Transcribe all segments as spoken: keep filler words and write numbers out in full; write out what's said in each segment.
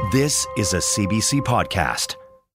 This is a C B C podcast.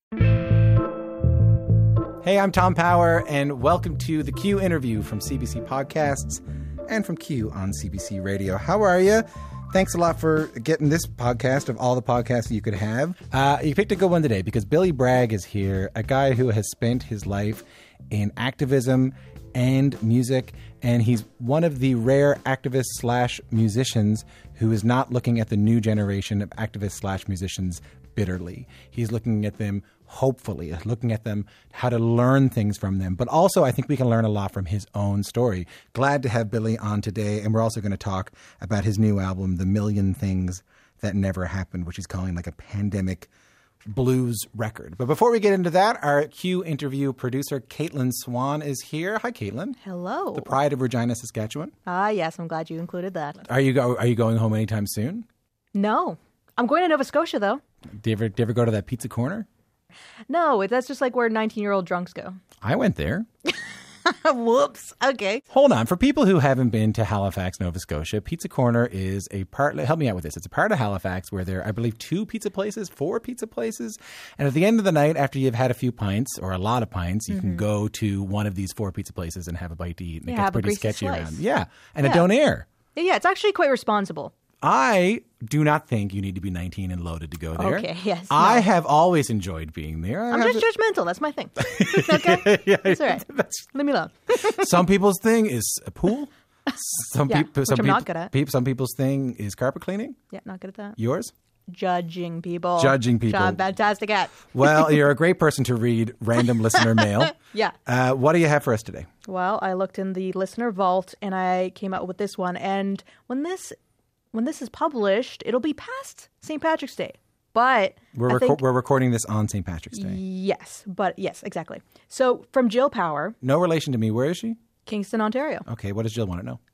Hey, I'm Tom Power, and welcome to the Q interview from C B C Podcasts and from Q on C B C Radio. How are you? Thanks a lot for getting this podcast of all the podcasts you could have. Uh, you picked a good one today because Billy Bragg is here, a guy who has spent his life in activism and music, and he's one of the rare activists slash musicians who is not looking at the new generation of activists slash musicians bitterly. He's looking at them hopefully, looking at them, how to learn things from them. But also, I think we can learn a lot from his own story. Glad to have Billy on today, and we're also going to talk about his new album, The Million Things That Never Happened, which he's calling like a pandemic blues record. But before we get into that, our Q interview producer, Caitlin Swan, is here. Hi, Caitlin. Hello. The pride of Regina, Saskatchewan. Ah, yes. I'm glad you included that. Are you go- Are you going home anytime soon? No. I'm going to Nova Scotia, though. Do you ever, do you ever go to that pizza corner? No, that's just like where nineteen-year-old drunks go. I went there. Whoops. Okay. Hold on. For people who haven't been to Halifax, Nova Scotia, Pizza Corner is a part, help me out with this. It's a part of Halifax where there are, I believe, two pizza places, four pizza places. And at the end of the night, after you've had a few pints or a lot of pints, you mm-hmm. can go to one of these four pizza places and have a bite to eat. And yeah, it gets pretty sketchy slice. around. Yeah. And yeah. a donair. Yeah, it's actually quite responsible. I do not think you need to be nineteen and loaded to go there. Okay, yes. I no. have always enjoyed being there. I I'm just to... judgmental. That's my thing. Okay? yeah, that's all right. That's... Leave me alone. Some people's thing is a pool. Some yeah, people, which some I'm people, not good at. People, some people's thing is carpet cleaning. Yeah, not good at that. Yours? Judging people. Judging people. I'm fantastic at. Well, you're a great person to read random listener mail. Yeah. Uh, what do you have for us today? Well, I looked in the listener vault and I came out with this one. And when this when this is published, it'll be past Saint Patrick's Day. But we're, I reco- think, we're recording this on Saint Patrick's Day. Yes, but yes, exactly. So from Jill Power. No relation to me. Where is she? Kingston, Ontario. Okay, what does Jill want to know?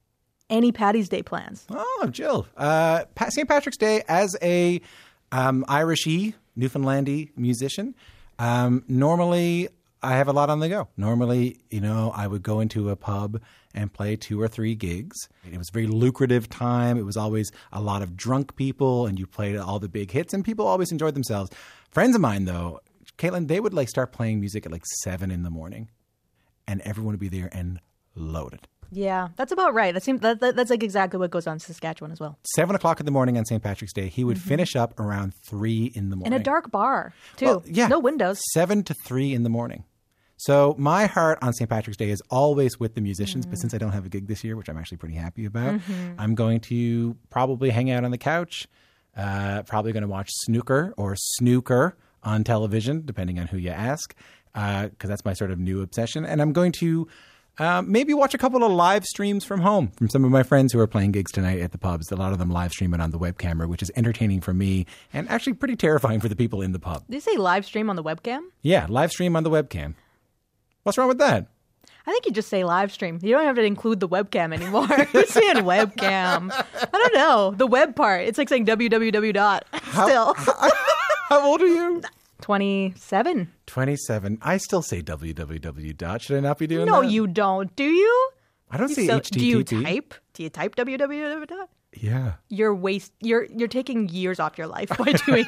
Any Paddy's Day plans? Oh, Jill. Uh, Saint Patrick's Day as a um, Irishy, Newfoundlandy musician. Um, normally, I have a lot on the go. Normally, you know, I would go into a pub and play two or three gigs. It was a very lucrative time. It was always a lot of drunk people, and you played all the big hits, and people always enjoyed themselves. Friends of mine, though, Caitlin, they would like start playing music at like seven in the morning, and everyone would be there and loaded. Yeah, that's about right. That seems that, that, that's like exactly what goes on in Saskatchewan as well. Seven o'clock in the morning on Saint Patrick's Day. He would mm-hmm. finish up around three in the morning. In a dark bar, too. Well, yeah. No windows. Seven to three in the morning. So my heart on Saint Patrick's Day is always with the musicians, mm-hmm. but since I don't have a gig this year, which I'm actually pretty happy about, mm-hmm. I'm going to probably hang out on the couch, uh, probably going to watch snooker or snooker on television, depending on who you ask, because uh, that's my sort of new obsession. And I'm going to Um, maybe watch a couple of live streams from home from some of my friends who are playing gigs tonight at the pubs. A lot of them live stream it on the webcam, which is entertaining for me and actually pretty terrifying for the people in the pub. Did you say live stream on the webcam? Yeah, live stream on the webcam. What's wrong with that? I think you just say live stream. You don't have to include the webcam anymore. You're saying webcam. I don't know. The web part. It's like saying www dot. Still. How, how old are you? twenty-seven. twenty-seven. I still say www dot. Should I not be doing no, that? No, you don't. Do you? I don't you say so, H T T P. Do you type? Do you type www dot? Yeah. You're waste. You're you're taking years off your life by doing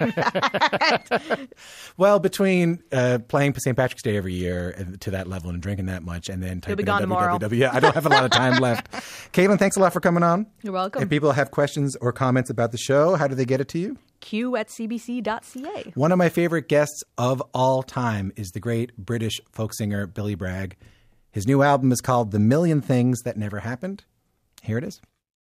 that. Well, between uh, playing Saint Patrick's Day every year to that level and drinking that much, and then typing You'll be gone tomorrow. www. Yeah, I don't have a lot of time left. Caitlin, thanks a lot for coming on. You're welcome. If people have questions or comments about the show, how do they get it to you? Q at c b c dot c a. One of my favorite guests of all time is the great British folk singer Billy Bragg. His new album is called The Million Things That Never Happened. Here it is.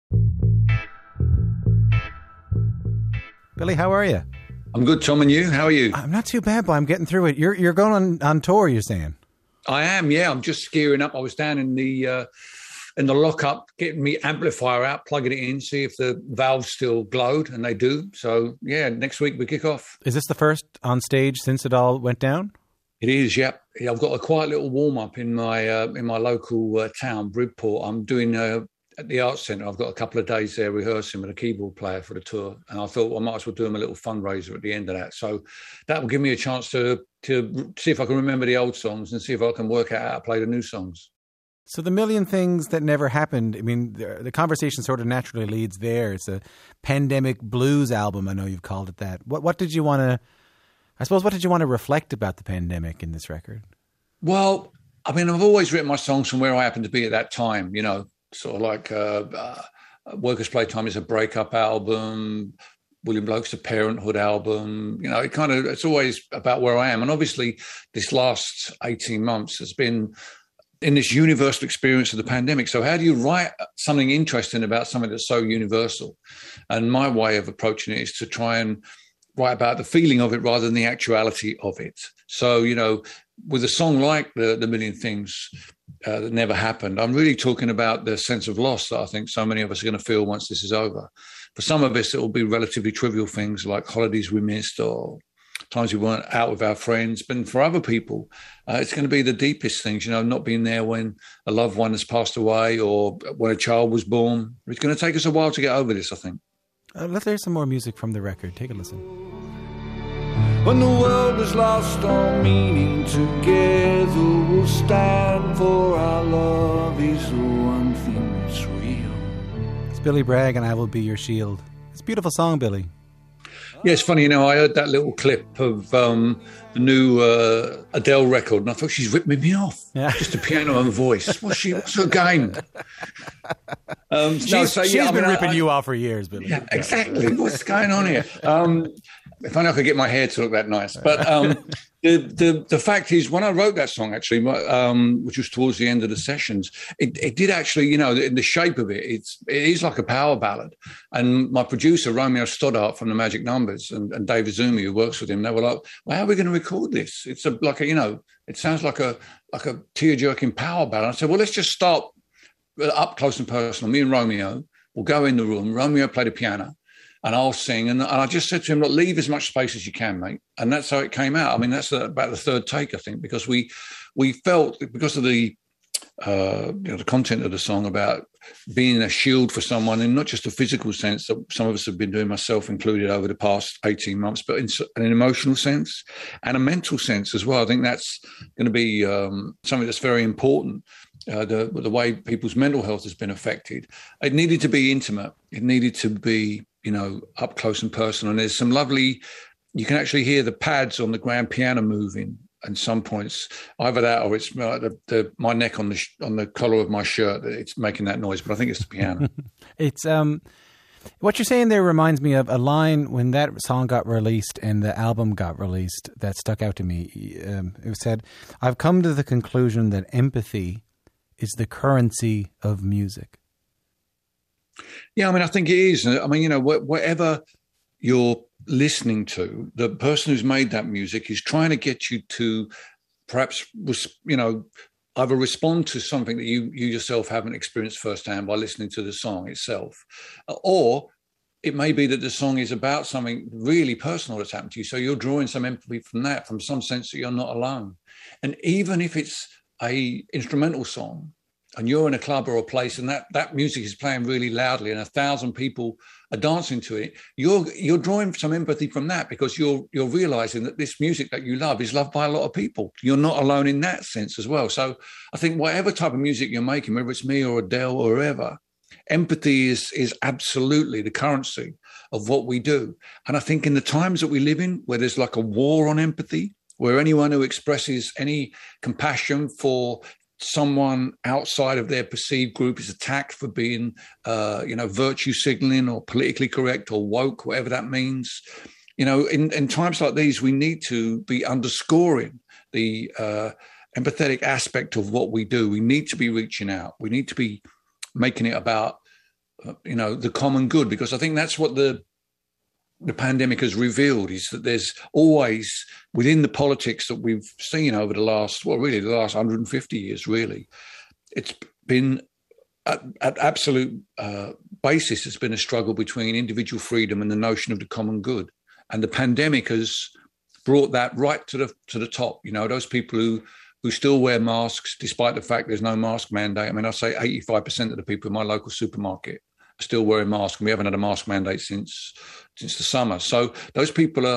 Billy, how are you? I'm good, Tom, and you? How are you? I'm not too bad, but I'm getting through it. You're you're going on, on tour, you're saying? I am, yeah. I'm just gearing up. I was down in the uh, in the lockup, getting me amplifier out, plugging it in, see if the valves still glowed, and they do. So, yeah, next week we kick off. Is this the first on stage since it all went down? It is, yep. Yeah, I've got a quiet little warm-up in my uh, in my local uh, town, Bridport. I'm doing... Uh, At the Arts Centre, I've got a couple of days there rehearsing with a keyboard player for the tour, and I thought well, I might as well do them a little fundraiser at the end of that. So that will give me a chance to to see if I can remember the old songs and see if I can work out how to play the new songs. So the million things that never happened, I mean, the, the conversation sort of naturally leads there. It's a pandemic blues album. I know you've called it that. What what did you want to, I suppose, what did you want to reflect about the pandemic in this record? Well, I mean, I've always written my songs from where I happened to be at that time, you know, sort of like uh, uh, Workers' Playtime is a breakup album. William Bloke's a Parenthood album. You know, it kind of, it's always about where I am. And obviously this last eighteen months has been in this universal experience of the pandemic. So how do you write something interesting about something that's so universal? And my way of approaching it is to try and write about the feeling of it rather than the actuality of it. So, you know, with a song like The, the Million Things uh, That Never Happened, I'm really talking about the sense of loss that I think so many of us are going to feel once this is over. For some of us, it will be relatively trivial things like holidays we missed or times we weren't out with our friends. But for other people, uh, it's going to be the deepest things, you know, not being there when a loved one has passed away or when a child was born. It's going to take us a while to get over this, I think. Uh, let's hear some more music from the record. Take a listen. When the world is lost on meaning, together we'll stand, for our love is the one thing that's real. It's Billy Bragg and I Will Be Your Shield. It's a beautiful song, Billy. Yeah, it's funny, you know, I heard that little clip of um, the new uh, Adele record, and I thought, she's ripping me off. Yeah. Just a piano and voice. What's she? What's her game? Um, She's, no, so, she's yeah, I been mean, ripping I, you off for years, Billy. Yeah, exactly. What's going on here? Um, if only I could get my hair to look that nice. But um, the, the the fact is, when I wrote that song, actually, um, which was towards the end of the sessions, it, it did actually, you know, in the shape of it, it's it is like a power ballad. And my producer, Romeo Stoddart from the Magic Numbers, and, and Dave Izumi, who works with him, they were like, well, how are we going to record this? It's a, like a, you know, it sounds like a like a tear-jerking power ballad. I said, well, let's just start up close and personal. Me and Romeo will go in the room. Romeo play the piano. And I'll sing. And, and I just said to him, look, leave as much space as you can, mate. And that's how it came out. I mean, that's the, about the third take, I think, because we we felt, because of the uh, you know, the content of the song about being a shield for someone, in not just a physical sense that some of us have been doing, myself included, over the past eighteen months, but in an emotional sense and a mental sense as well. I think that's going to be um, something that's very important. Uh, the, the way people's mental health has been affected. It needed to be intimate. It needed to be, you know, up close and personal. And there's some lovely, you can actually hear the pads on the grand piano moving at some points. Either that or it's uh, the, the, my neck on the sh- on the collar of my shirt. It's making that noise, but I think it's the piano. It's um, what you're saying there reminds me of a line when that song got released and the album got released that stuck out to me. Um, it said, "I've come to the conclusion that empathy is the currency of music." Yeah, I mean, I think it is. I mean, you know, wh- whatever you're listening to, the person who's made that music is trying to get you to perhaps, you know, either respond to something that you, you yourself haven't experienced firsthand by listening to the song itself, or it may be that the song is about something really personal that's happened to you. So you're drawing some empathy from that, from some sense that you're not alone. And even if it's a instrumental song and you're in a club or a place and that, that music is playing really loudly and a thousand people are dancing to it, you're you're drawing some empathy from that, because you're you're realizing that this music that you love is loved by a lot of people. You're not alone in that sense as well. So I think whatever type of music you're making, whether it's me or Adele or whoever, empathy is is absolutely the currency of what we do. And I think in the times that we live in, where there's like a war on empathy, where anyone who expresses any compassion for someone outside of their perceived group is attacked for being, uh, you know, virtue signaling or politically correct or woke, whatever that means. You know, in, in times like these, we need to be underscoring the uh, empathetic aspect of what we do. We need to be reaching out. We need to be making it about, uh, you know, the common good, because I think that's what the the pandemic has revealed, is that there's always, within the politics that we've seen over the last, well, really the last one hundred fifty years, really, it's been at, at absolute uh, basis, it's been a struggle between individual freedom and the notion of the common good. And the pandemic has brought that right to the to the top. You know, those people who who still wear masks, despite the fact there's no mask mandate. I mean, I say eighty-five percent of the people in my local supermarket are still wearing masks, and we haven't had a mask mandate since since the summer. So those people are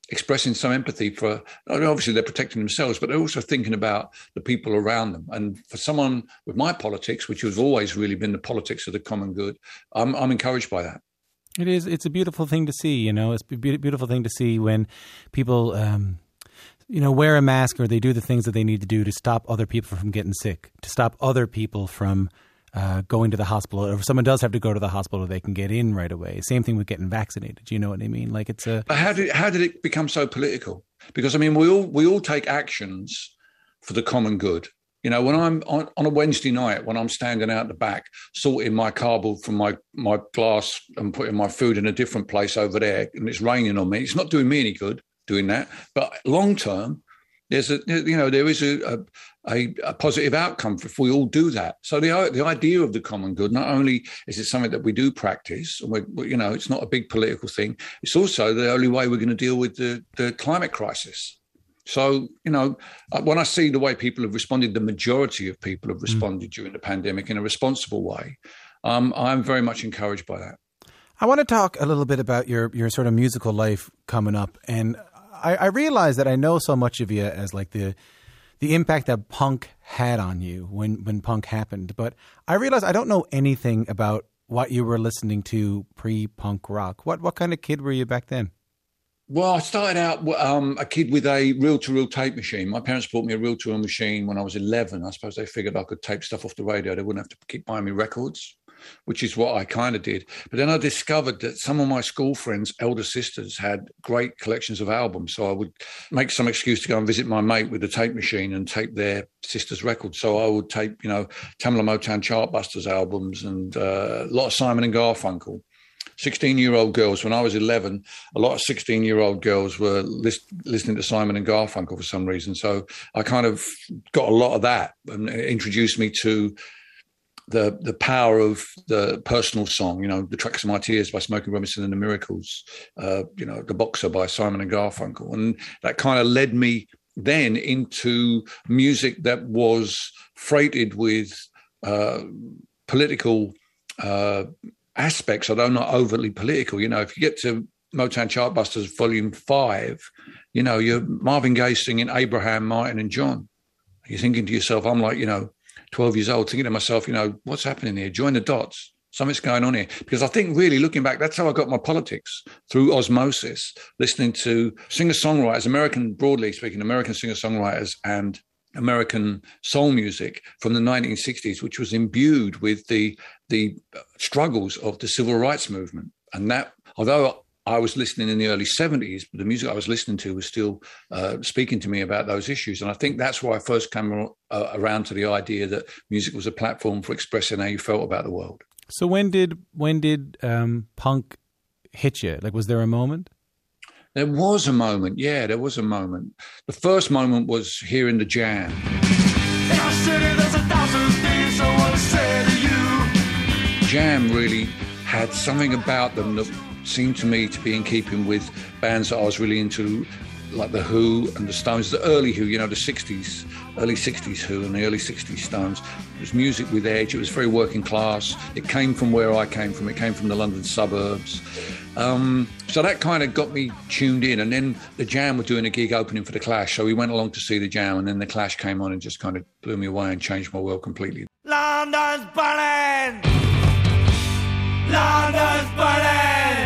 expressing some empathy for, obviously they're protecting themselves, but they're also thinking about the people around them. And for someone with my politics, which has always really been the politics of the common good, I'm, I'm encouraged by that. It is. It's a beautiful thing to see, you know, it's a beautiful thing to see when people, um, you know, wear a mask or they do the things that they need to do to stop other people from getting sick, to stop other people from uh, going to the hospital. Or if someone does have to go to the hospital, they can get in right away. Same thing with getting vaccinated. Do you know what I mean? Like it's a. But how did how did it become so political? Because I mean, we all we all take actions for the common good. You know, when I'm on, on a Wednesday night, when I'm standing out the back, sorting my cardboard from my, my glass and putting my food in a different place over there, and it's raining on me, it's not doing me any good doing that. But long term, there's a, you know, there is a, a, a positive outcome if we all do that. So the the idea of the common good, not only is it something that we do practice, and we, you know, it's not a big political thing, it's also the only way we're going to deal with the, the climate crisis. So, you know, when I see the way people have responded, the majority of people have responded mm. during the pandemic in a responsible way, um, I'm very much encouraged by that. I want to talk a little bit about your, your sort of musical life coming up. And I, I realize that I know so much of you as like the the impact that punk had on you when, when punk happened. But I realize I don't know anything about what you were listening to pre-punk rock. What what kind of kid were you back then? Well, I started out um, a kid with a reel-to-reel tape machine. My parents bought me a reel-to-reel machine when I was eleven. I suppose they figured I could tape stuff off the radio. They wouldn't have to keep buying me records, which is what I kind of did. But then I discovered that some of my school friends' elder sisters had great collections of albums. So I would make some excuse to go and visit my mate with the tape machine and tape their sister's records. So I would tape, you know, Tamla Motown Chartbusters albums and uh, a lot of Simon and Garfunkel. sixteen-year-old girls, when I was eleven, a lot of sixteen-year-old girls were list, listening to Simon and Garfunkel for some reason. So I kind of got a lot of that and it introduced me to the the power of the personal song, you know, The Tracks of My Tears by Smokey Robinson and the Miracles, uh, you know, The Boxer by Simon and Garfunkel. And that kind of led me then into music that was freighted with uh, political uh aspects, although not overtly political. You know, if you get to Motown Chartbusters Volume Five, you know, you're Marvin Gaye singing Abraham, Martin, and John. You're thinking to yourself, I'm like, you know, twelve years old, thinking to myself, you know, what's happening here? Join the dots. Something's going on here. Because I think really looking back, that's how I got my politics, through osmosis, listening to singer-songwriters, American, broadly speaking, American singer-songwriters and American soul music from the nineteen sixties, which was imbued with the the struggles of the civil rights movement. And that, although I was listening in the early seventies, the music I was listening to was still uh, speaking to me about those issues. And I think that's why I first came uh, around to the idea that music was a platform for expressing how you felt about the world. So when did when did um, punk hit you? Like, was there a moment? There was a moment, yeah, there was a moment. The first moment was hearing the Jam. In our city, there's a thousand things I want to say to you. Jam really had something about them that seemed to me to be in keeping with bands that I was really into, like The Who and the Stones, the early Who, you know, the sixties, early sixties Who and the early sixties Stones. It was music with edge. It was very working class. It came from where I came from. It came from the London suburbs. Um, so that kind of got me tuned in. And then the Jam were doing a gig opening for the Clash. So we went along to see the Jam, and then the Clash came on and just kind of blew me away and changed my world completely. London's burning! London's burning!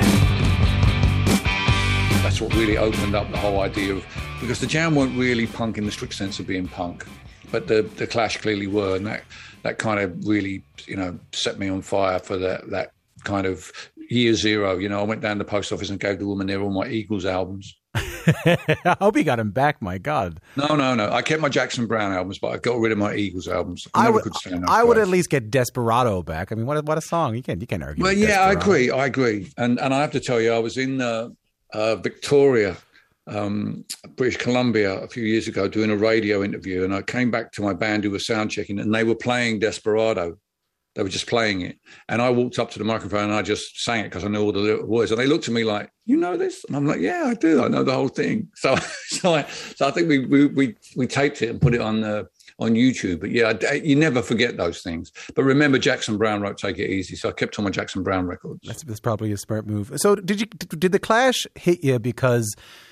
That's what really opened up the whole idea of, because the Jam weren't really punk in the strict sense of being punk, but the, the Clash clearly were. And that, that kind of really, you know, set me on fire for that, that kind of year zero. You know, I went down to the post office and gave the woman there all my Eagles albums. I hope you got him back, my God. No, no, no. I kept my Jackson Browne albums, but I got rid of my Eagles albums. I, I never would, could stand those I would guys. at least get Desperado back. I mean, what a, what a song. You can't, you can't argue Well, with yeah, I Desperado. agree. I agree. And and I have to tell you, I was in uh, uh, Victoria, um, British Columbia a few years ago doing a radio interview, and I came back to my band who were sound checking, and they were playing Desperado. They were just playing it. And I walked up to the microphone and I just sang it because I know all the little words. And they looked at me like, you know this? And I'm like, yeah, I do. I know the whole thing. So so I, so I think we, we we we taped it and put it on uh, on YouTube. But yeah, I, you never forget those things. But remember, Jackson Browne wrote Take It Easy. So I kept on my Jackson Browne records. That's, that's probably a smart move. So did you did the Clash hit you because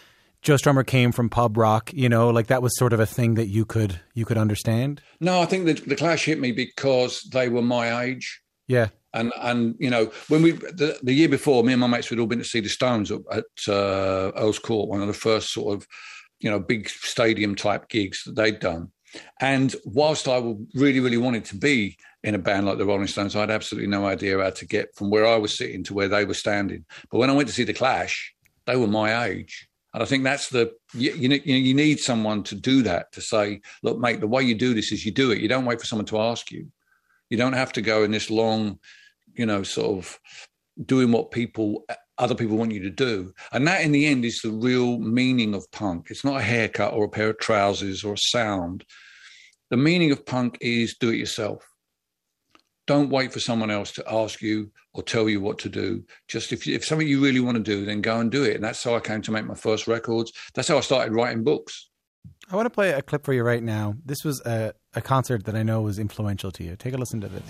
Joe Strummer came from pub rock, you know, like that was sort of a thing that you could you could understand? No, I think the, the Clash hit me because they were my age. Yeah. And, and you know, when we, the, the year before, me and my mates had all been to see the Stones at, at uh, Earl's Court, one of the first sort of, you know, big stadium type gigs that they'd done. And whilst I really, really wanted to be in a band like the Rolling Stones, I had absolutely no idea how to get from where I was sitting to where they were standing. But when I went to see the Clash, they were my age. And I think that's the, you, you, you need someone to do that, to say, look, mate, the way you do this is you do it. You don't wait for someone to ask you. You don't have to go in this long, you know, sort of doing what people, other people want you to do. And that in the end is the real meaning of punk. It's not a haircut or a pair of trousers or a sound. The meaning of punk is do it yourself. Don't wait for someone else to ask you or tell you what to do. Just if, if something you really want to do, then go and do it. And that's how I came to make my first records. That's how I started writing books. I want to play a clip for you right now. This was a, a concert that I know was influential to you. Take a listen to this.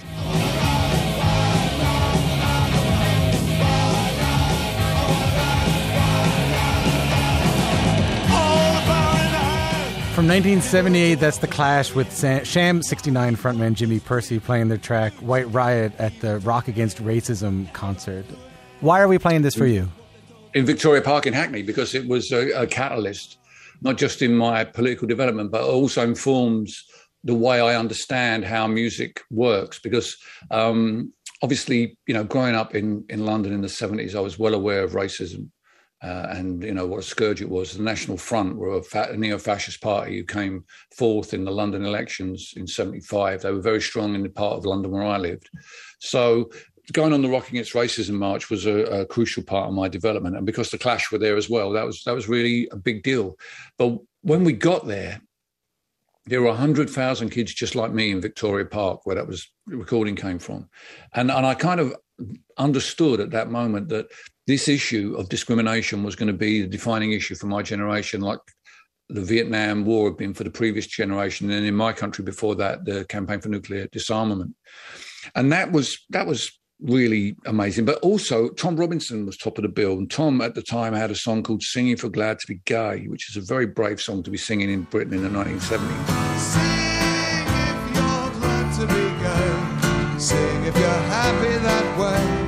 From nineteen seventy-eight, that's The Clash with Sam, Sham sixty-nine frontman Jimmy Percy playing their track White Riot at the Rock Against Racism concert. Why are we playing this for you? In Victoria Park in Hackney, because it was a, a catalyst, not just in my political development, but also informs the way I understand how music works. Because um, obviously, you know, growing up in, in London in the seventies, I was well aware of racism. Uh, and, you know, what a scourge it was. The National Front were a, fa- a neo-fascist party who came fourth in the London elections in seventy-five. They were very strong in the part of London where I lived. So going on the Rock Against Racism March was a, a crucial part of my development. And because the Clash were there as well, that was that was really a big deal. But when we got there, there were one hundred thousand kids just like me in Victoria Park, where that was the recording came from. And, and I kind of understood at that moment that this issue of discrimination was going to be the defining issue for my generation, like the Vietnam War had been for the previous generation, and in my country before that, the campaign for nuclear disarmament. And that was that was really amazing. But also, Tom Robinson was top of the bill, and Tom at the time had a song called Singing for Glad to be Gay, which is a very brave song to be singing in Britain in the nineteen seventies. Sing if you're glad to be gay. Sing if you're happy that way.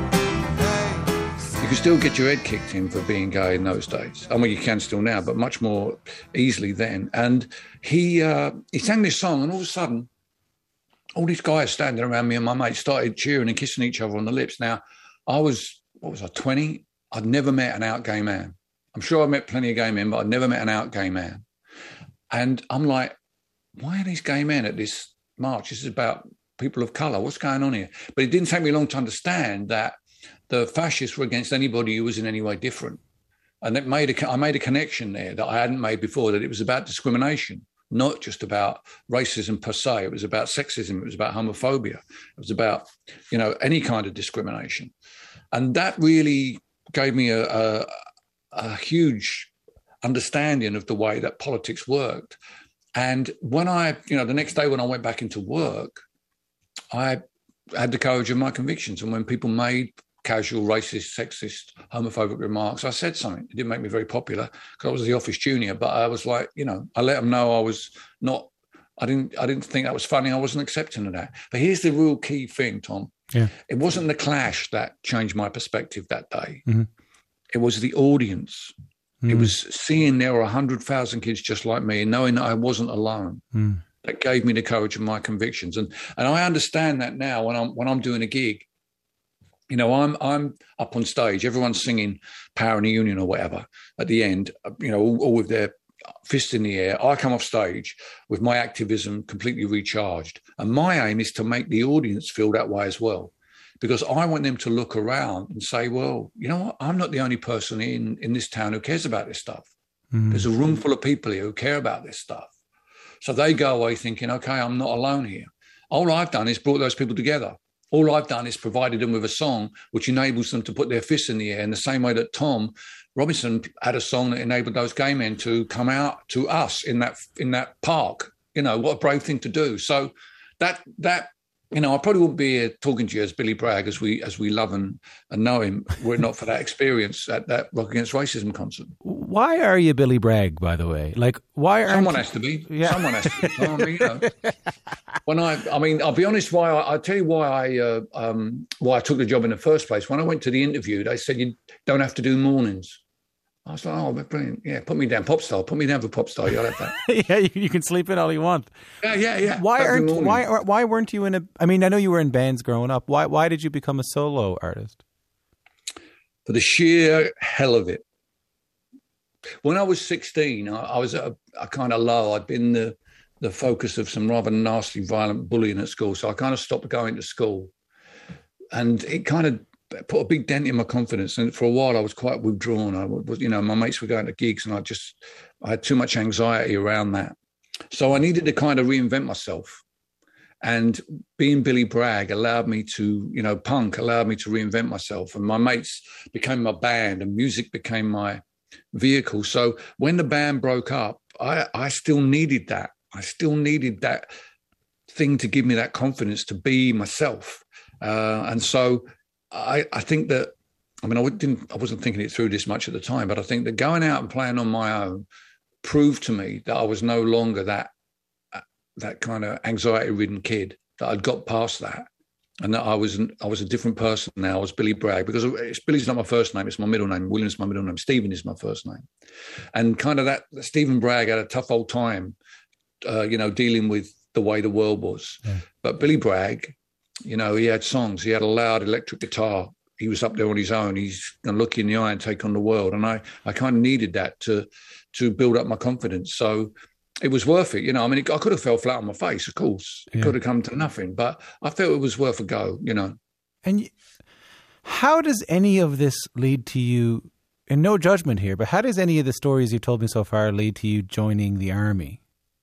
You could still get your head kicked in for being gay in those days. I mean, you can still now, but much more easily then. And he uh, he sang this song, and all of a sudden, all these guys standing around me and my mates started cheering and kissing each other on the lips. Now, I was, what was I, twenty? I'd never met an out gay man. I'm sure I met plenty of gay men, but I'd never met an out gay man. And I'm like, why are these gay men at this march? This is about people of colour. What's going on here? But it didn't take me long to understand that the fascists were against anybody who was in any way different. And it made a, I made a connection there that I hadn't made before, that it was about discrimination, not just about racism per se. It was about sexism. It was about homophobia. It was about, you know, any kind of discrimination. And that really gave me a, a, a huge understanding of the way that politics worked. And when I, you know, the next day when I went back into work, I had the courage of my convictions. And when people made casual, racist, sexist, homophobic remarks, I said something. It didn't make me very popular because I was the office junior, but I was like, you know, I let them know I was not, I didn't, I didn't think that was funny. I wasn't accepting of that. But here's the real key thing, Tom. Yeah. It wasn't the Clash that changed my perspective that day. Mm-hmm. It was the audience. Mm. It was seeing there were one hundred thousand kids just like me and knowing that I wasn't alone. Mm. That gave me the courage of my convictions. And and I understand that now when I'm when I'm doing a gig. You know, I'm I'm up on stage, everyone's singing Power in the Union or whatever at the end, you know, all, all with their fists in the air. I come off stage with my activism completely recharged. And my aim is to make the audience feel that way as well, because I want them to look around and say, well, you know what, I'm not the only person in, in this town who cares about this stuff. Mm. There's a room full of people here who care about this stuff. So they go away thinking, okay, I'm not alone here. All I've done is brought those people together. All I've done is provided them with a song which enables them to put their fists in the air in the same way that Tom Robinson had a song that enabled those gay men to come out to us in that in that park. You know, what a brave thing to do. So that that you know, I probably wouldn't be here talking to you as Billy Bragg as we as we love and, and know him were it not for that experience at that Rock Against Racism concert. Why are you Billy Bragg, by the way? Like, why aren't Someone you... has to be. Yeah. Someone has to be. I mean, you know, when I, I mean, I'll be honest. Why I, I'll tell you why I, uh, um, why I took the job in the first place. When I went to the interview, they said you don't have to do mornings. I was like, oh, brilliant. Yeah, put me down pop star. Put me down for pop star. You'll have that. Yeah, you, you can sleep in all you want. Yeah, yeah, yeah. Why Every aren't morning. why why weren't you in a? I mean, I know you were in bands growing up. Why why did you become a solo artist? For the sheer hell of it. When I was sixteen, I, I was at a, a kind of low. I'd been the the focus of some rather nasty, violent bullying at school, so I kind of stopped going to school, and it kind of put a big dent in my confidence. And for a while, I was quite withdrawn. I was, you know, my mates were going to gigs, and I just I had too much anxiety around that. So I needed to kind of reinvent myself. And being Billy Bragg allowed me to, you know, punk allowed me to reinvent myself. And my mates became my band, and music became my vehicle. So when the band broke up, I, I still needed that. I still needed that thing to give me that confidence to be myself. Uh, and so I, I think that, I mean, I didn't, I wasn't thinking it through this much at the time, but I think that going out and playing on my own proved to me that I was no longer that that kind of anxiety-ridden kid, that I'd got past that, and that I was I was a different person now. I was Billy Bragg, because it's, Billy's not my first name; it's my middle name. William's my middle name. Stephen is my first name, and kind of that Stephen Bragg had a tough old time, uh, you know, dealing with the way the world was. Yeah. But Billy Bragg, you know, he had songs. He had a loud electric guitar. He was up there on his own. He's going to look you in the eye and take on the world. And I, I kind of needed that to, to build up my confidence. So it was worth it. You know, I mean, it, I could have fell flat on my face, of course. It yeah. could have come to nothing. But I felt it was worth a go, you know. And you, how does any of this lead to you, and no judgment here, but how does any of the stories you've told me so far lead to you joining the army?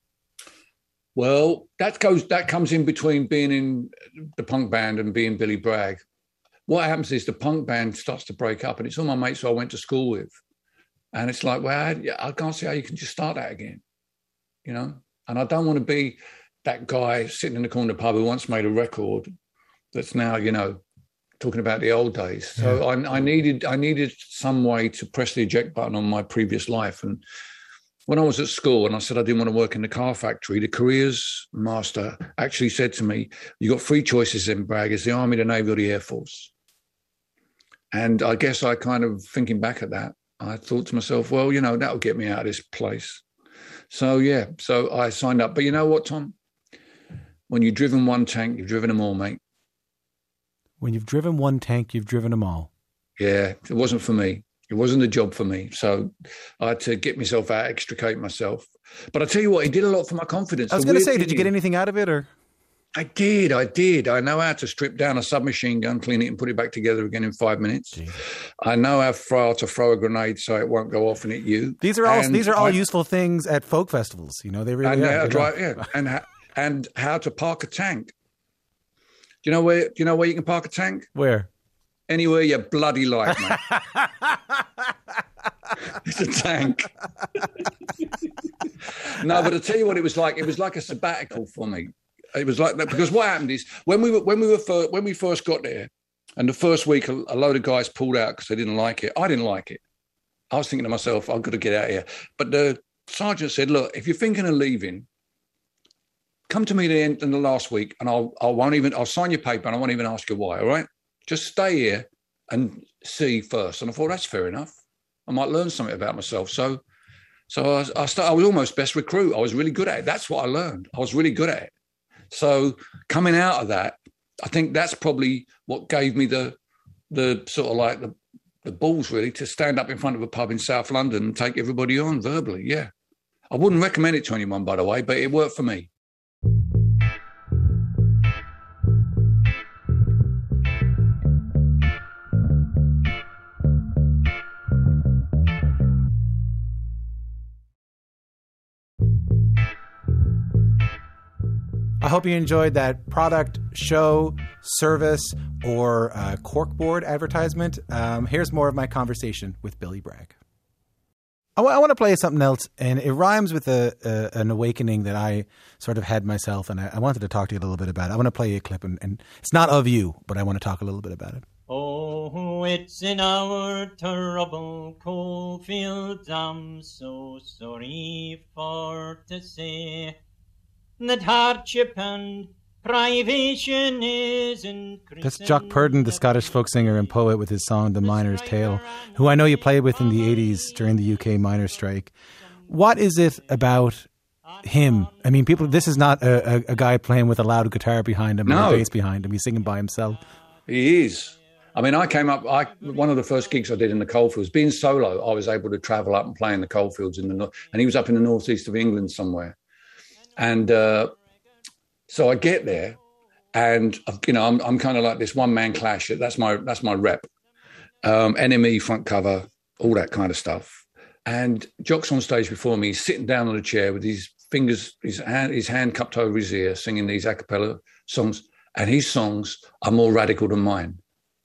Well, that goes. That comes in between being in the punk band and being Billy Bragg. What happens is the punk band starts to break up, and it's all my mates who I went to school with. And it's like, well, I, I can't see how you can just start that again, you know? And I don't want to be that guy sitting in the corner of the pub who once made a record that's now, you know, talking about the old days. So yeah. I, I needed I needed some way to press the eject button on my previous life. And when I was at school and I said I didn't want to work in the car factory, the careers master actually said to me, you got three choices in Bragg, it's the Army, the Navy or the Air Force. And I guess I kind of, thinking back at that, I thought to myself, well, you know, that'll get me out of this place. So, yeah, so I signed up. But you know what, Tom? When you've driven one tank, you've driven them all, mate. When you've driven one tank, you've driven them all. Yeah, it wasn't for me. It wasn't a job for me. So I had to get myself out, extricate myself. But I tell you what, it did a lot for my confidence. I was going to say, did you get anything out of it, or? I did, I did. I know how to strip down a submachine gun, clean it and put it back together again in five minutes. Jeez. I know how far to throw a grenade so it won't go off and hit you. These are all and these are all I, usable things at folk festivals. You know, they really and are. How to drive, yeah, and how, and how to park a tank. Do you know where? Do you know where you can park a tank? Where? Anywhere you bloody like, mate. It's a tank. No, but I'll tell you what it was like. It was like a sabbatical for me. It was like that because what happened is when we were when we were first, when we first got there, and the first week a, a load of guys pulled out because they didn't like it. I didn't like it. I was thinking to myself, I've got to get out of here. But the sergeant said, "Look, if you're thinking of leaving, come to me the end in the last week, and I'll I won't even I'll sign your paper, and I won't even ask you why. All right, just stay here and see first." And I thought that's fair enough. I might learn something about myself. So, so I was, I, started, I was almost best recruit. I was really good at it. That's what I learned. I was really good at it. So coming out of that, I think that's probably what gave me the the sort of like the, the balls really to stand up in front of a pub in South London and take everybody on verbally. Yeah. I wouldn't recommend it to anyone, by the way, but it worked for me. I hope you enjoyed that product, show, service, or uh, corkboard advertisement. Um, here's more of my conversation with Billy Bragg. I, w- I want to play something else, and it rhymes with a, a an awakening that I sort of had myself, and I, I wanted to talk to you a little bit about it. I want to play you a clip, and, and it's not of you, but I want to talk a little bit about it. Oh, it's in our terrible coal fields, I'm so sorry for to say, that hardship and privation is increasing. That's Jock Purdon, the Scottish folk singer and poet, with his song The Miner's Tale, who I know you played with in the eighties during the U K miners' strike. What is it about him? I mean, people. This is not a, a, a guy playing with a loud guitar behind him No. or a bass behind him. He's singing by himself. He is. I mean, I came up, I one of the first gigs I did in the coalfields, being solo, I was able to travel up and play in the coalfields in the north, and he was up in the northeast of England somewhere. And uh, so I get there, and you know, I'm I'm kind of like this one man Clash. That's my that's my rep. Um, N M E front cover, all that kind of stuff. And Jock's on stage before me, he's sitting down on a chair with his fingers, his hand, his hand cupped over his ear, singing these a cappella songs, and his songs are more radical than mine.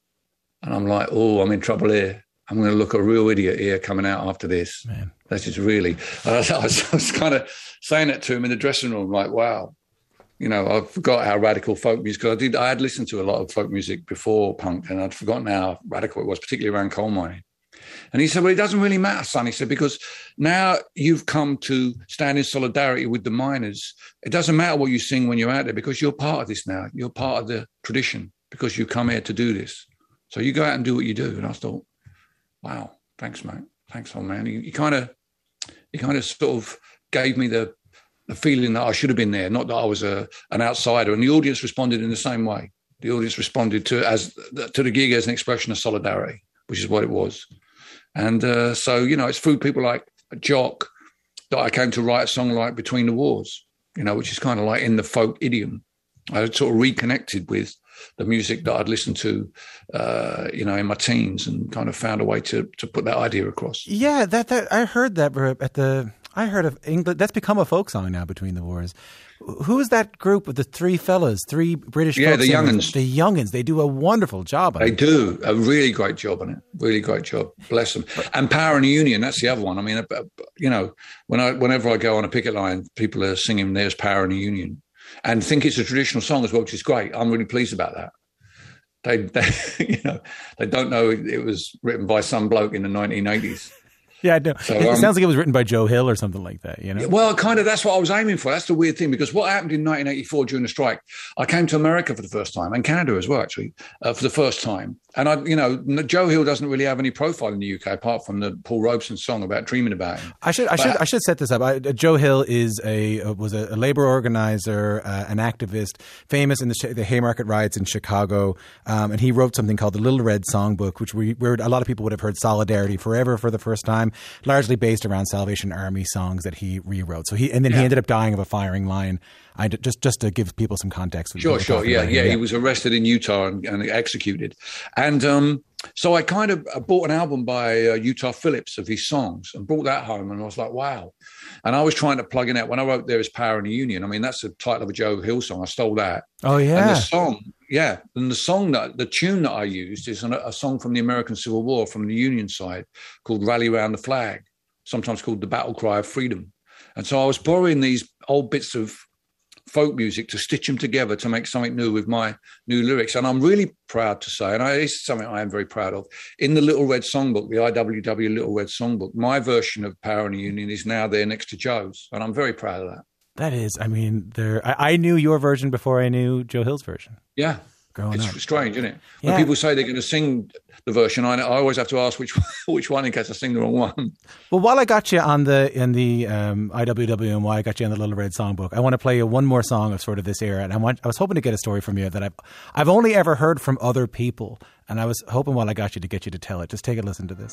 And I'm like, oh, I'm in trouble here. I'm going to look a real idiot here coming out after this. Man. That's just really, I was, I was, I was kind of saying it to him in the dressing room, like, wow, you know, I forgot how radical folk music, because I did, I had listened to a lot of folk music before punk, and I'd forgotten how radical it was, particularly around coal mining. And he said, well, it doesn't really matter, son. He said, because now you've come to stand in solidarity with the miners. It doesn't matter what you sing when you're out there, because you're part of this now. You're part of the tradition, because you come here to do this. So you go out and do what you do. And I thought, wow, thanks, mate. Thanks, old man. He kind of, he kind of sort of gave me the, the feeling that I should have been there, not that I was a, an outsider. And the audience responded in the same way. The audience responded to as to the gig as an expression of solidarity, which is what it was. And uh, so, you know, it's through people like Jock that I came to write a song like Between the Wars, you know, which is kind of like in the folk idiom. I had sort of reconnected with the music that I'd listened to, uh, you know, in my teens, and kind of found a way to to put that idea across. Yeah, that that I heard that at the. I heard of England. That's become a folk song now. Between the Wars. Who is that group with the three fellas, three British? Yeah, folk the singers? Young'uns. The Young'uns. They do a wonderful job on They it. do a really great job on it. Really great job. Bless them. And Power and the Union. That's the other one. I mean, you know, when I whenever I go on a picket line, people are singing "There's Power and the Union," and think it's a traditional song as well, which is great. I'm really pleased about that. They, they, you know, they don't know it was written by some bloke in the nineteen eighties. Yeah, I know. So, it um, sounds like it was written by Joe Hill or something like that, you know? Well, kind of, that's what I was aiming for. That's the weird thing, because what happened in nineteen eighty-four during the strike, I came to America for the first time, and Canada as well, actually, uh, for the first time. And, I, you know, Joe Hill doesn't really have any profile in the U K, apart from the Paul Robeson song about dreaming about him. I should, I But- should, I should set this up. I, Joe Hill is a was a, a labor organizer, uh, an activist, famous in the, the Haymarket riots in Chicago, um, and he wrote something called the Little Red Songbook, which we, where a lot of people would have heard "Solidarity Forever" for the first time, largely based around Salvation Army songs that he rewrote. So he and then he Yeah. ended up dying of a firing line. I just just to give people some context. with what Sure, we're sure. talking Yeah, about yeah. here. He was arrested in Utah and, and executed. And um, so I kind of bought an album by uh, Utah Phillips of his songs and brought that home. And I was like, wow. And I was trying to plug in that. When I wrote There Is Power in the Union, I mean, that's the title of a Joe Hill song. I stole that. Oh And yeah. the song, yeah. And the song, that the tune that I used is an, a song from the American Civil War from the Union side called Rally Round the Flag, sometimes called The Battle Cry of Freedom. And so I was borrowing these old bits of folk music to stitch them together to make something new with my new lyrics. And I'm really proud to say, and I, it's something I am very proud of, in the Little Red Songbook, the I W W Little Red Songbook, my version of Power in the Union is now there next to Joe's. And I'm very proud of that. That is, I mean, there. I, I knew your version before I knew Joe Hill's version. Yeah. Growing It's up. strange, isn't it? When Yeah. people say they're going to sing the version, I, I always have to ask which which one in case I sing the wrong one. Well, while I got you on the in the um, I W W N Y, I got you on the Little Red Songbook. I want to play you one more song of sort of this era, and I want I was hoping to get a story from you that I've I've only ever heard from other people, and I was hoping while I got you to get you to tell it. Just take a listen to this.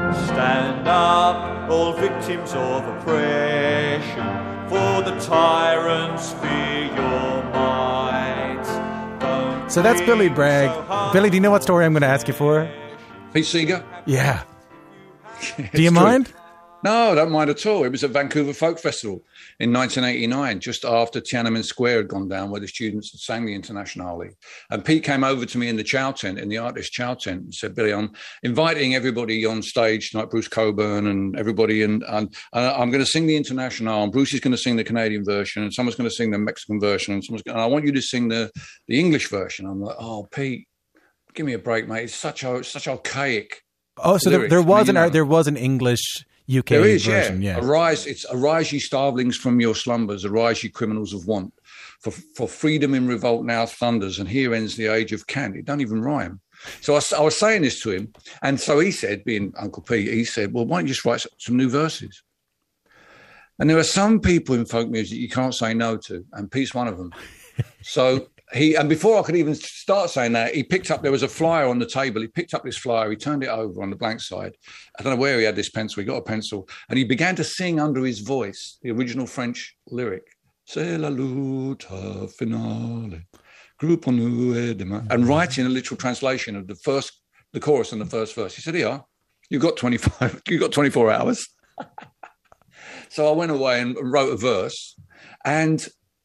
Stand up, all victims of oppression, for the tyrants fear your might. Don't So that's Billy dream Bragg. so hard. Billy, do you know what story I'm going to ask you for? Pete Seeger? Yeah. It's Do you true. mind? No, I don't mind at all. It was at Vancouver Folk Festival in nineteen eighty-nine, just after Tiananmen Square had gone down, where the students had sang the Internationale. And Pete came over to me in the chow tent, in the artist chow tent, and said, Billy, I'm inviting everybody on stage tonight, Bruce Cockburn and everybody, and, and, and I'm going to sing the Internationale, and Bruce is going to sing the Canadian version, and someone's going to sing the Mexican version, and, someone's going, and I want you to sing the, the English version. I'm like, oh, Pete, give me a break, mate. It's such a, such archaic. Oh, so there, there was an there was an English U K there is, version. Yeah. yeah. Arise, it's arise, ye starvelings from your slumbers, arise, ye criminals of want. For for freedom in revolt now thunders, and here ends the age of cant. It don't even rhyme. So I, I was saying this to him, and so he said, being Uncle Pete, he said, well, why don't you just write some new verses? And there are some people in folk music you can't say no to, and Pete's one of them. So he, and before I could even start saying that, he picked up, there was a flyer on the table. He picked up this flyer, he turned it over on the blank side. I don't know where he had this pencil. He got a pencil, and he began to sing under his voice the original French lyric. C'est la lutte finale, groupe nous et demain. And writing a literal translation of the first, the chorus and the first verse. He said, yeah, you got twenty-five, you got twenty-four hours. So I went away and wrote a verse, and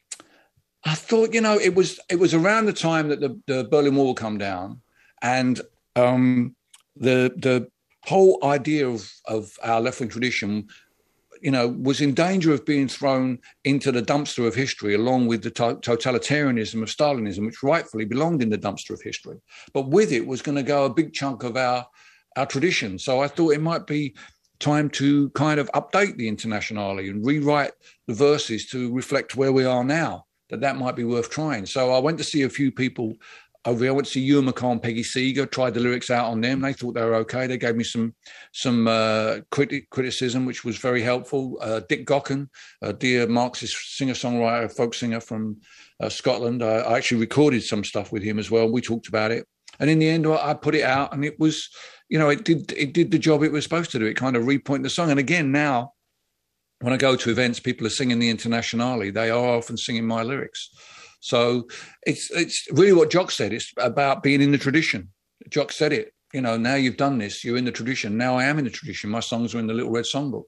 I thought, you know, it was it was around the time that the, the Berlin Wall come down, and um, the the whole idea of, of our left-wing tradition, you know, was in danger of being thrown into the dumpster of history, along with the to- totalitarianism of Stalinism, which rightfully belonged in the dumpster of history. But with it was going to go a big chunk of our our tradition. So I thought it might be time to kind of update the Internationale and rewrite the verses to reflect where we are now. That that might be worth trying. So I went to see a few people over here. I went to see Ewan McCall and Peggy Seeger, tried the lyrics out on them. They thought they were okay. They gave me some some uh, criti- criticism, which was very helpful. Uh, Dick Gaughan, a dear Marxist singer-songwriter, folk singer from uh, Scotland. I, I actually recorded some stuff with him as well. We talked about it. And in the end, I put it out, and it was, you know, it did it did the job it was supposed to do. It kind of repointed the song. And again, now, when I go to events, people are singing the Internationale. They are often singing my lyrics. So it's it's really what Jock said. It's about being in the tradition. Jock said it. You know, now you've done this, you're in the tradition. Now I am in the tradition. My songs are in the Little Red Songbook.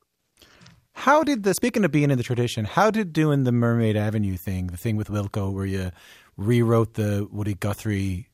How did the, speaking of being in the tradition, how did doing the Mermaid Avenue thing, the thing with Wilco where you rewrote the Woody Guthrie,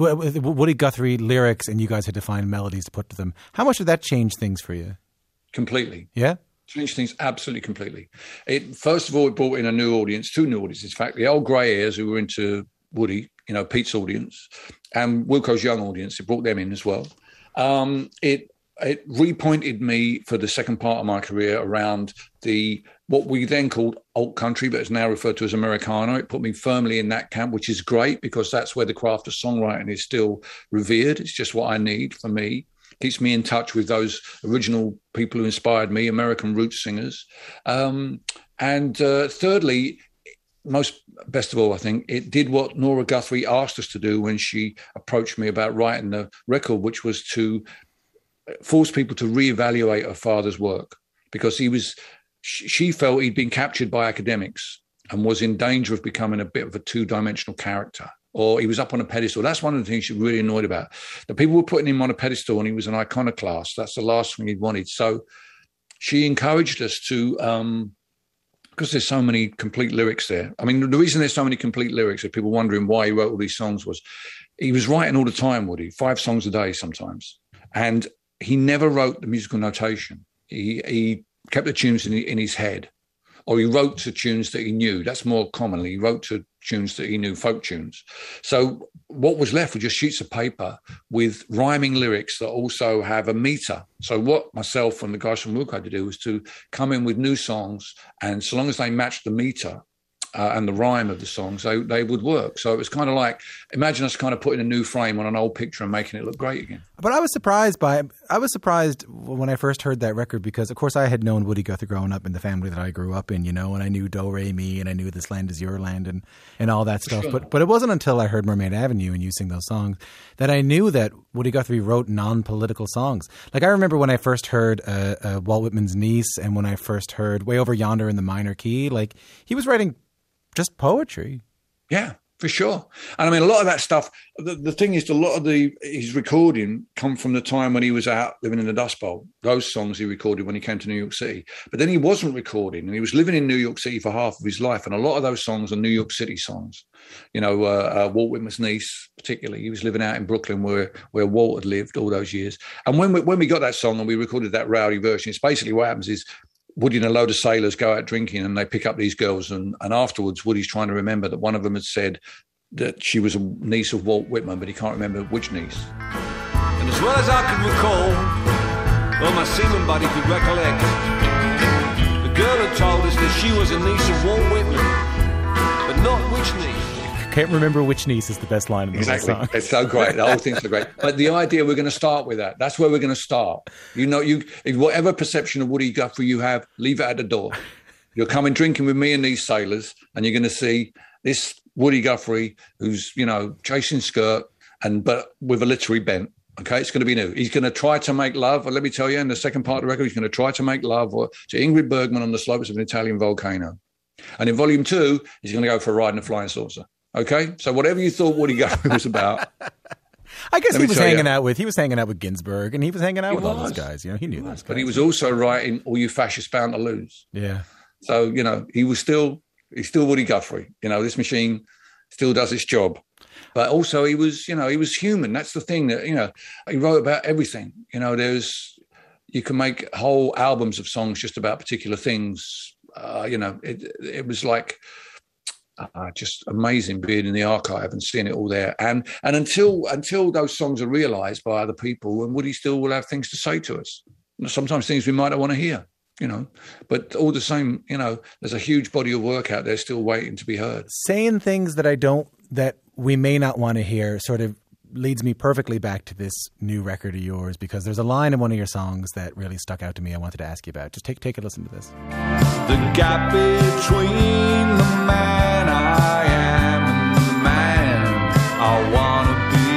Woody Guthrie lyrics and you guys had to find melodies to put to them, how much did that change things for you? Completely. Yeah? Changed things absolutely completely. It first of all, it brought in a new audience, two new audiences. In fact, the old grey hairs who were into Woody, you know, Pete's audience, and Wilco's young audience, it brought them in as well. Um, it it repointed me for the second part of my career around the what we then called alt country, but is now referred to as Americana. It put me firmly in that camp, which is great because that's where the craft of songwriting is still revered. It's just what I need for me. Keeps me in touch with those original people who inspired me, American roots singers. Um, and uh, thirdly, most best of all, I think, it did what Nora Guthrie asked us to do when she approached me about writing the record, which was to force people to reevaluate her father's work, because he was, she felt he'd been captured by academics and was in danger of becoming a bit of a two-dimensional character. Or he was up on a pedestal. That's one of the things she was really annoyed about. The people were putting him on a pedestal and he was an iconoclast. That's the last thing he'd wanted. So she encouraged us to, um, because there's so many complete lyrics there. I mean, the reason there's so many complete lyrics, if people wondering why he wrote all these songs, was he was writing all the time, Woody, five songs a day sometimes. And he never wrote the musical notation. He, he kept the tunes in, in his head. Or he wrote to tunes that he knew. That's more commonly. He wrote to tunes that he knew, folk tunes. So what was left were just sheets of paper with rhyming lyrics that also have a meter. So what myself and the guys from Wilco had to do was to come in with new songs, and so long as they matched the meter uh, and the rhyme of the songs, they, they would work. So it was kind of like, imagine us kind of putting a new frame on an old picture and making it look great again. But I was surprised by, I was surprised when I first heard that record because, of course, I had known Woody Guthrie growing up in the family that I grew up in, you know, and I knew Do Re Mi and I knew This Land Is Your Land and, and all that stuff. Sure. But but it wasn't until I heard Mermaid Avenue and you sing those songs that I knew that Woody Guthrie wrote non-political songs. Like I remember when I first heard uh, uh, Walt Whitman's Niece and when I first heard Way Over Yonder in the Minor Key, like he was writing just poetry. Yeah. For sure. And I mean, a lot of that stuff, the, the thing is, a lot of the his recording come from the time when he was out living in the Dust Bowl. Those songs he recorded when he came to New York City. But then he wasn't recording, and he was living in New York City for half of his life. And a lot of those songs are New York City songs. You know, uh, uh, Walt Whitman's niece, particularly, he was living out in Brooklyn where, where Walt had lived all those years. And when we, when we got that song and we recorded that rowdy version, it's basically what happens is Woody and a load of sailors go out drinking and they pick up these girls. And, and afterwards, Woody's trying to remember that one of them had said that she was a niece of Walt Whitman, but he can't remember which niece. And as well as I can recall, or my seaman buddy could recollect, the girl had told us that she was a niece of Walt Whitman, but not which niece. Can't remember which niece is the best line in the exactly. song. It's so great. The whole thing's so great. But the idea, we're going to start with that. That's where we're going to start. You know, you if whatever perception of Woody Guthrie you have, leave it at the door. You're coming drinking with me and these sailors, and you're going to see this Woody Guthrie who's, you know, chasing skirt, and but with a literary bent. Okay, it's going to be new. He's going to try to make love. And let me tell you, in the second part of the record, he's going to try to make love to Ingrid Bergman on the slopes of an Italian volcano. And in volume two, he's going to go for a ride in a flying saucer. Okay, so whatever you thought Woody Guthrie was about, I guess he was hanging you. out with he was hanging out with Ginsberg, and he was hanging out He with all was. those guys. You know, he knew those guys. But he was also writing "All You Fascists Bound to Lose." Yeah. So you know, he was still he's still Woody Guthrie. You know, this machine still does its job. But also, he was you know he was human. That's the thing that you know he wrote about everything. You know, there's you can make whole albums of songs just about particular things. Uh, you know, it it was like. Uh, just amazing being in the archive and seeing it all there. And and until until those songs are realised by other people, and Woody still will have things to say to us. Sometimes things we might not want to hear, you know. But all the same, you know, there's a huge body of work out there still waiting to be heard. Saying things that I don't, that we may not want to hear sort of leads me perfectly back to this new record of yours, because there's a line in one of your songs that really stuck out to me I wanted to ask you about. Just take take a listen to this. The gap between the man I am and the man I wanna be.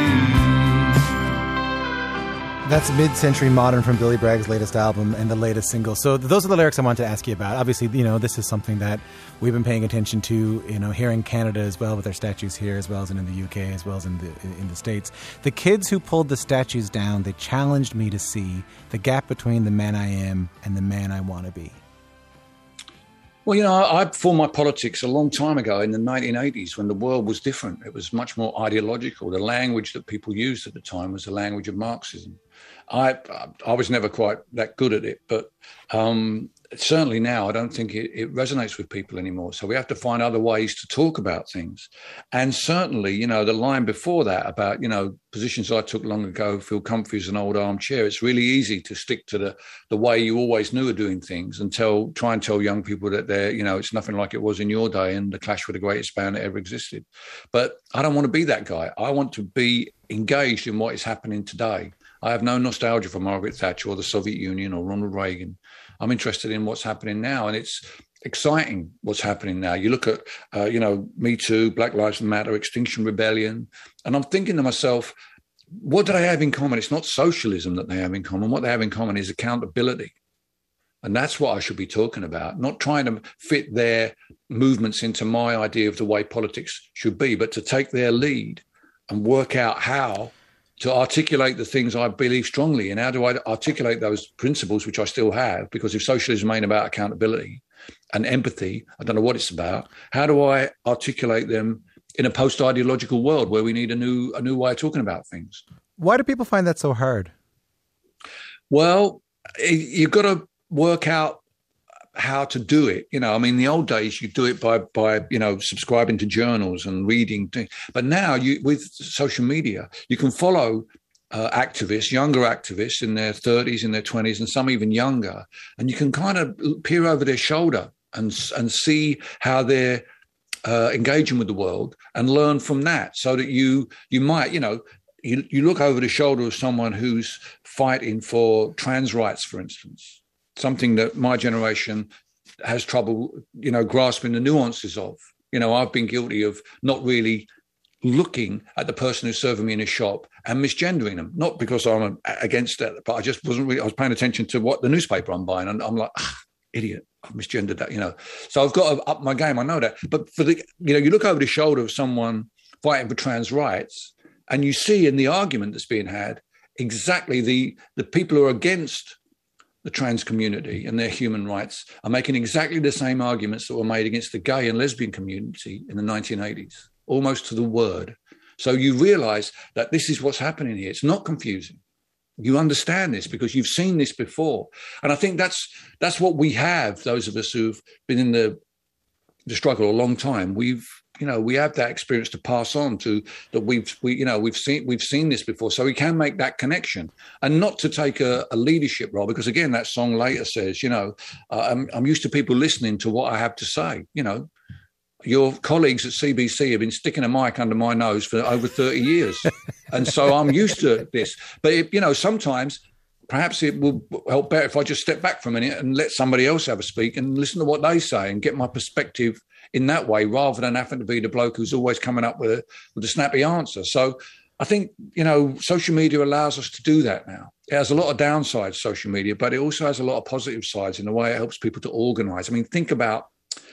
That's Mid-Century Modern from Billy Bragg's latest album and the latest single. So those are the lyrics I wanted to ask you about. Obviously, you know, this is something that we've been paying attention to, you know, here in Canada as well, with their statues here, as well as in the U K, as well as in the in the States. The kids who pulled the statues down, they challenged me to see the gap between the man I am and the man I want to be. Well, you know, I formed my politics a long time ago in the nineteen eighties when the world was different. It was much more ideological. The language that people used at the time was the language of Marxism. I I was never quite that good at it, but um, certainly now I don't think it, it resonates with people anymore. So we have to find other ways to talk about things. And certainly, you know, the line before that about, you know, positions I took long ago feel comfy as an old armchair. It's really easy to stick to the, the way you always knew of doing things and tell, try and tell young people that they're, you know, it's nothing like it was in your day and the Clash were the greatest band that ever existed. But I don't want to be that guy. I want to be engaged in what is happening today. I have no nostalgia for Margaret Thatcher or the Soviet Union or Ronald Reagan. I'm interested in what's happening now, and it's exciting what's happening now. You look at, uh, you know, Me Too, Black Lives Matter, Extinction Rebellion, and I'm thinking to myself, what do they have in common? It's not socialism that they have in common. What they have in common is accountability. And that's what I should be talking about, not trying to fit their movements into my idea of the way politics should be, but to take their lead and work out how to articulate the things I believe strongly in. How do I articulate those principles, which I still have? Because if socialism ain't about accountability and empathy, I don't know what it's about. How do I articulate them in a post-ideological world where we need a new a new way of talking about things? Why do people find that so hard? Well, you've got to work out how to do it. You know, I mean, in the old days, you do it by, by, you know, subscribing to journals and reading. But now you, with social media, you can follow uh, activists, younger activists in their thirties, in their twenties, and some even younger. And you can kind of peer over their shoulder and, and see how they're uh, engaging with the world and learn from that, so that you, you might, you know, you, you look over the shoulder of someone who's fighting for trans rights, for instance, something that my generation has trouble, you know, grasping the nuances of. You know, I've been guilty of not really looking at the person who's serving me in a shop and misgendering them, not because I'm against that, but I just wasn't really, I was paying attention to what the newspaper I'm buying, and I'm like, ah, idiot, I've misgendered that, you know. So I've got to up my game, I know that. But for the, you know, you look over the shoulder of someone fighting for trans rights, and you see in the argument that's being had exactly the the people who are against the trans community and their human rights are making exactly the same arguments that were made against the gay and lesbian community in the nineteen eighties, almost to the word. So you realize that this is what's happening here. It's not confusing. You understand this because you've seen this before. And I think that's that's what we have, those of us who've been in the, the struggle a long time. We've, you know, we have that experience to pass on to that we've, we, you know, we've seen, we've seen this before. So we can make that connection and not to take a, a leadership role, because again, that song later says, you know, uh, I'm, I'm used to people listening to what I have to say. You know, your colleagues at C B C have been sticking a mic under my nose for over thirty years. And so I'm used to this, but it, you know, sometimes perhaps it will help better if I just step back for a minute and let somebody else have a speak and listen to what they say and get my perspective in that way, rather than having to be the bloke who's always coming up with a, with a snappy answer. So I think, you know, social media allows us to do that now. It has a lot of downsides, social media, but it also has a lot of positive sides in the way it helps people to organise. I mean, think about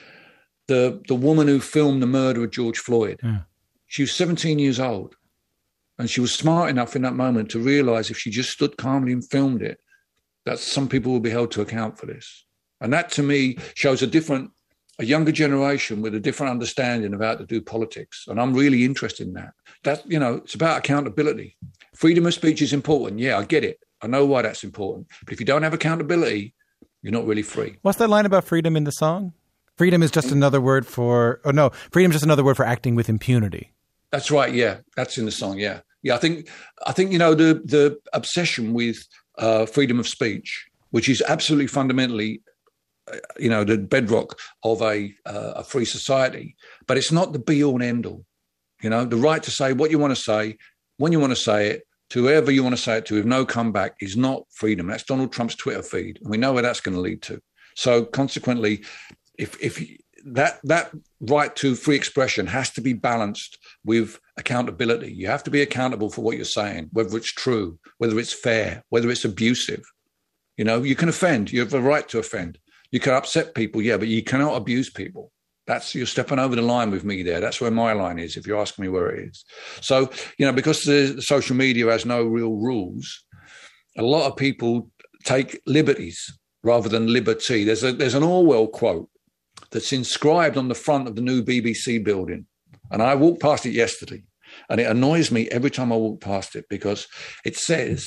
the the woman who filmed the murder of George Floyd. Yeah. She was seventeen years old, and she was smart enough in that moment to realise if she just stood calmly and filmed it, that some people will be held to account for this. And that, to me, shows a different, a younger generation with a different understanding of how to do politics. And I'm really interested in that. That, you know, it's about accountability. Freedom of speech is important. Yeah, I get it. I know why that's important. But if you don't have accountability, you're not really free. What's that line about freedom in the song? Freedom is just another word for, oh no, freedom is just another word for acting with impunity. That's right. Yeah, that's in the song. Yeah. Yeah, I think, I think you know, the, the obsession with uh, freedom of speech, which is absolutely fundamentally, uh, you know, the bedrock of a, uh, a free society, but it's not the be all and end all. You know, the right to say what you want to say, when you want to say it, to whoever you want to say it to, with no comeback, is not freedom. That's Donald Trump's Twitter feed. And we know where that's going to lead to. So consequently, if if that that right to free expression has to be balanced with accountability. You have to be accountable for what you're saying, whether it's true, whether it's fair, whether it's abusive. You know, you can offend. You have a right to offend. You can upset people, yeah, but you cannot abuse people. That's, you're stepping over the line with me there. That's where my line is, if you're asking me where it is. So, you know, because the social media has no real rules, a lot of people take liberties rather than liberty. There's a there's an Orwell quote that's inscribed on the front of the new B B C building. And I walked past it yesterday, and it annoys me every time I walk past it, because it says,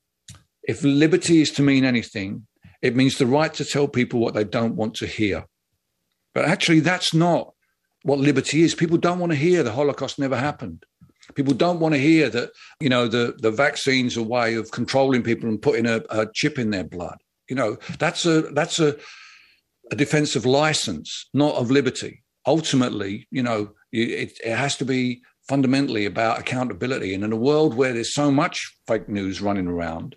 if liberty is to mean anything, it means the right to tell people what they don't want to hear. But actually, that's not what liberty is. People don't want to hear the Holocaust never happened. People don't want to hear that, you know, the, the vaccine's a way of controlling people and putting a, a chip in their blood. You know, that's a that's a, a defense of license, not of liberty. Ultimately, you know, it, it has to be fundamentally about accountability. And in a world where there's so much fake news running around,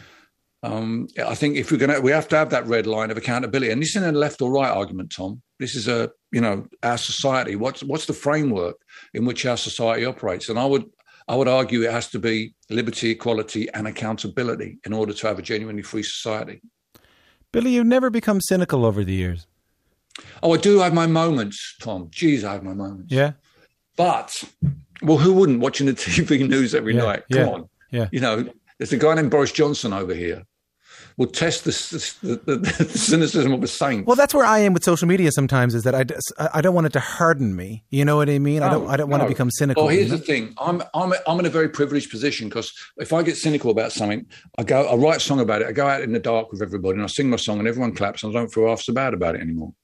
um, I think if we're going to, we have to have that red line of accountability. And this isn't a left or right argument, Tom. This is a, you know, our society. What's what's the framework in which our society operates? And I would I would argue it has to be liberty, equality, and accountability in order to have a genuinely free society. Billy, you've never become cynical over the years. Oh, I do have my moments, Tom. Jeez, I have my moments. Yeah. But, well, who wouldn't, watching the T V news every yeah, night? Come yeah, on. Yeah. You know, there's a guy named Boris Johnson over here. We'll test the, the, the, the cynicism of a saint. Well, that's where I am with social media sometimes, is that I, I don't want it to harden me. You know what I mean? No, I don't I don't want no. to become cynical. Well, here's you know? the thing. I'm I'm I'm in a very privileged position, because if I get cynical about something, I go, I write a song about it, I go out in the dark with everybody and I sing my song and everyone claps and I don't feel half so bad about it anymore.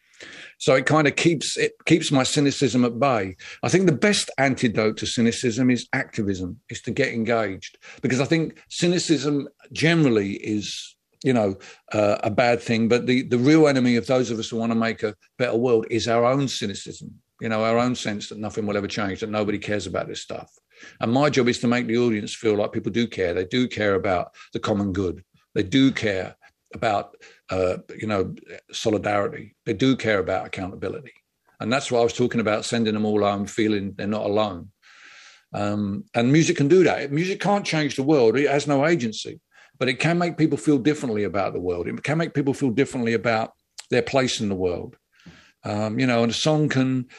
So it kind of keeps it keeps my cynicism at bay. I think the best antidote to cynicism is activism, is to get engaged. Because I think cynicism generally is, you know, uh, a bad thing. But the, the real enemy of those of us who want to make a better world is our own cynicism, you know, our own sense that nothing will ever change, that nobody cares about this stuff. And my job is to make the audience feel like people do care. They do care about the common good. They do care about, uh, you know, solidarity. They do care about accountability. And that's what I was talking about, sending them all home, feeling they're not alone. Um, and music can do that. Music can't change the world. It has no agency. But it can make people feel differently about the world. It can make people feel differently about their place in the world. Um, you know, and a song can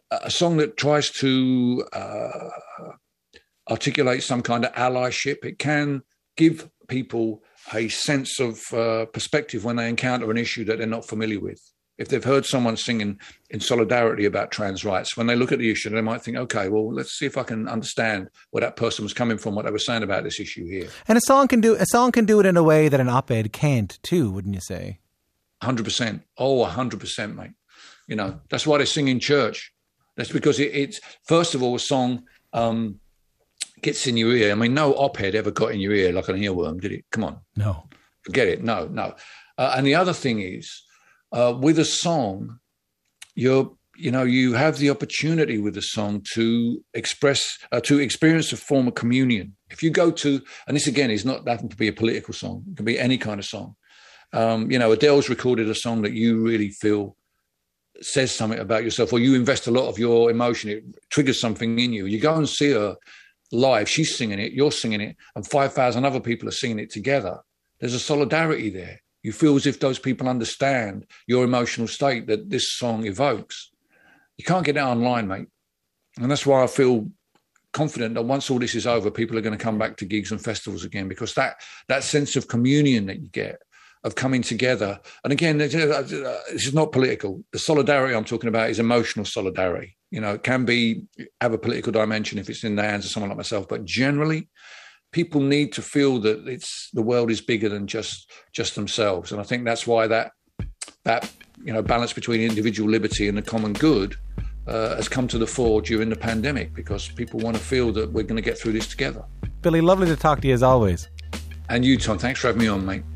a song that tries to uh, articulate some kind of allyship. It can give people a sense of uh, perspective when they encounter an issue that they're not familiar with. If they've heard someone singing in solidarity about trans rights, when they look at the issue, they might think, okay, well, let's see if I can understand where that person was coming from, what they were saying about this issue here. And a song can do a song can do it in a way that an op-ed can't, too, wouldn't you say? one hundred percent. Oh, one hundred percent, mate. You know, that's why they sing in church. That's because it, it's, first of all, a song um, gets in your ear. I mean, no op-ed ever got in your ear like an earworm, did it? Come on. No. Forget it. No, no. Uh, and the other thing is, Uh, with a song, you're, you know, you have the opportunity with a song to express, uh, to experience a form of communion. If you go to, and this again is not having to be a political song, it can be any kind of song. Um, you know, Adele's recorded a song that you really feel says something about yourself, or you invest a lot of your emotion, it triggers something in you. You go and see her live, she's singing it, you're singing it, and five thousand other people are singing it together. There's a solidarity there. You feel as if those people understand your emotional state that this song evokes. You can't get that online, mate. And that's why I feel confident that once all this is over, people are going to come back to gigs and festivals again, because that that sense of communion that you get, of coming together. And again, this is not political. The solidarity I'm talking about is emotional solidarity. You know, it can be, have a political dimension if it's in the hands of someone like myself, but generally, people need to feel that it's the world is bigger than just just themselves, and I think that's why that that you know balance between individual liberty and the common good uh, has come to the fore during the pandemic, because people want to feel that we're going to get through this together. Billy, lovely to talk to you as always. And you, Tom, thanks for having me on, mate.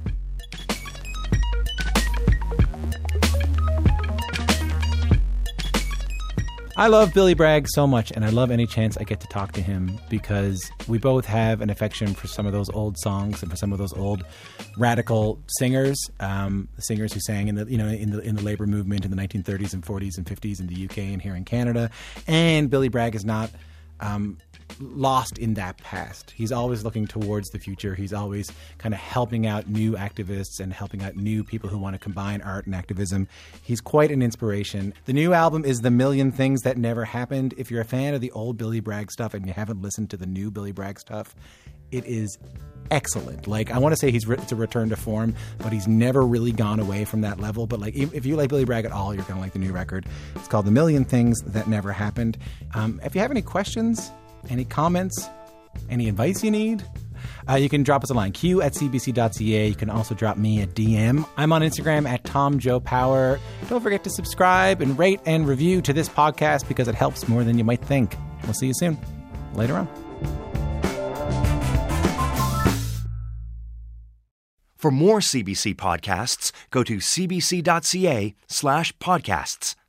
I love Billy Bragg so much, and I love any chance I get to talk to him, because we both have an affection for some of those old songs and for some of those old radical singers, um, the singers who sang in the you know in the in the labor movement in the nineteen thirties and forties and fifties in the U K and here in Canada. And Billy Bragg is not um, lost in that past. He's always looking towards the future. He's always kind of helping out new activists and helping out new people who want to combine art and activism. He's quite an inspiration. The new album is The Million Things That Never Happened. If you're a fan of the old Billy Bragg stuff and you haven't listened to the new Billy Bragg stuff, it is excellent. Like, I want to say he's re- it's a return to form, but he's never really gone away from that level. But like, if, if you like Billy Bragg at all, you're going to like the new record. It's called The Million Things That Never Happened. Um, if you have any questions, any comments, any advice you need, uh, you can drop us a line, q at c b c dot c a. You can also drop me a D M. I'm on Instagram at Tom Joe Power. Don't forget to subscribe and rate and review to this podcast, because it helps more than you might think. We'll see you soon. Later on. For more C B C podcasts, go to cbc.ca slash podcasts.